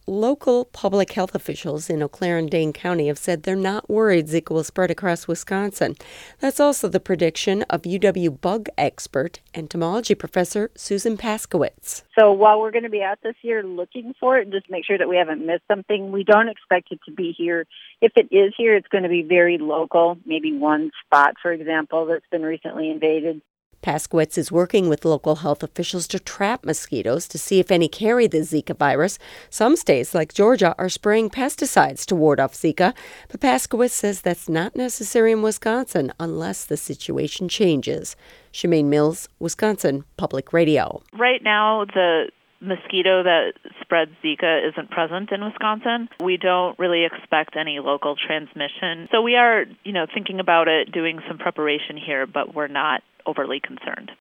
local public health officials in Eau Claire and Dane County have said they're not worried Zika will spread across Wisconsin. That's also the prediction of UW bug expert, entomology professor Susan Paskowitz. So while we're going to be out this year looking for it, just make sure that we haven't missed something. We don't expect it to be here. If it is here, it's going to be very local, maybe one spot, for example, that's been recently invaded. Paskowitz is working with local health officials to trap mosquitoes to see if any carry the Zika virus. Some states, like Georgia, are spraying pesticides to ward off Zika, but Paskowitz says that's not necessary in Wisconsin unless the situation changes. Shemaine Mills, Wisconsin Public Radio. Right now, the mosquito that spreads Zika isn't present in Wisconsin. We don't really expect any local transmission. So we are, thinking about it, doing some preparation here, but we're not overly concerned.